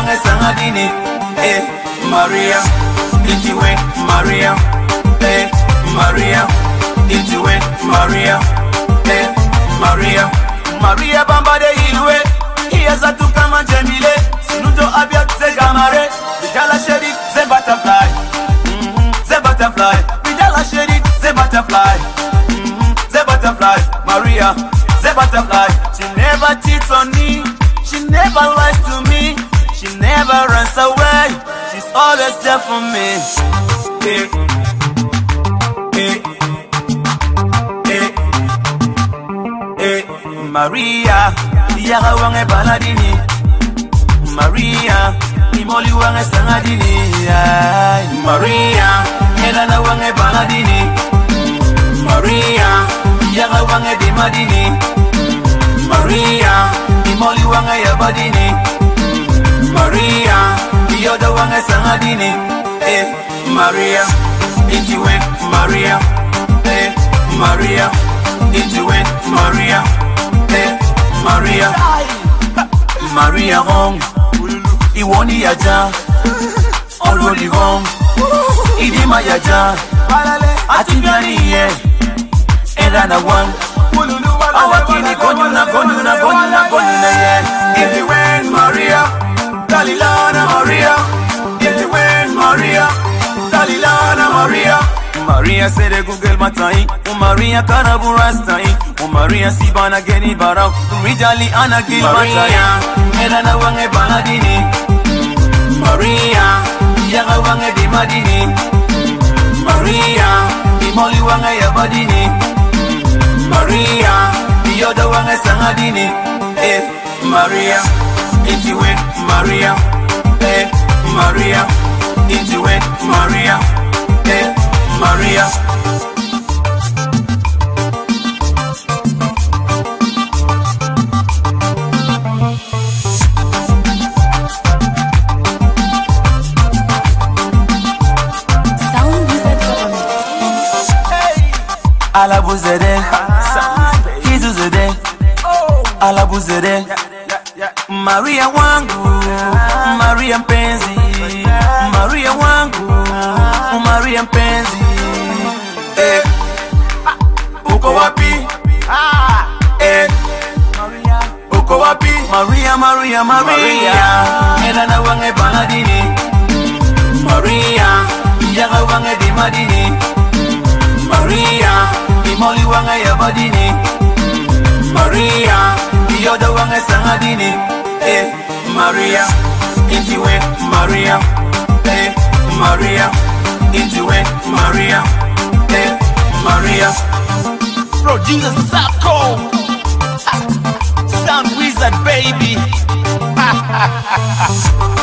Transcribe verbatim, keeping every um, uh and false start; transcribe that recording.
wange sangadini. Eh, Maria, into it, Maria. Eh, Maria, into it, Maria. Eh, Maria, Maria bamba de ilwe. Iyaza tu kama jemile. Sinuto abia ze gamare. Bidala shedi ze butterfly. Mm-hmm. Ze butterfly. Bidala shedi ze butterfly. Mm-hmm. Ze butterfly. Maria, ze butterfly. She never cheats on me. She never lies to me. She never runs away. She's always there for me. Hey, hey, hey, hey. Maria, yaga wange baladini. Maria, imoli wange sangadini. Maria, elana wange baladini. Maria, yaga wange dimadini. Maria, imoli wange yabadini. Maria, yoda wange sangadini. Eh, Maria, into it, Maria. Eh, Maria, into it, Maria. Eh, Maria, Maria home. Iwoni yaja, already home. Idima yaja, atingani ye. Elana one. Awakini konyuna konyuna konyuna konyuna ye. Into it, Maria. Dalilana Maria, into it, Maria. Dalilana Maria. Maria said a Google matai, O Maria Karaburastai, O Maria Sibana Geni Barau, Rijali Anna Gil Maria, Elana Wange Baladini, Maria, Yaga Wange de Madini, Maria, Imoli Wange Yabadini, Maria, Yoda Wange Sangadini, eh, Maria, into it, Maria, eh, Maria, into it, Maria, eh, Maria. Sound Wizard Government. Alabuzede, Hizuzede, Alabuzede, Maria wangu, Maria mpenzi, Maria wangu, Maria mpenzi. Eh, uko wapi? Eh, uko wapi? Maria, Maria, Maria. Elana wange baladini. Maria, yaga wange di madini. Maria, imoli wange yabadini. Maria, yoda wange sangadini. Eh, Maria, into it, Maria. Eh, Maria, into it, Maria. Eh, Maria. Producer Sako, Sound Wizard baby.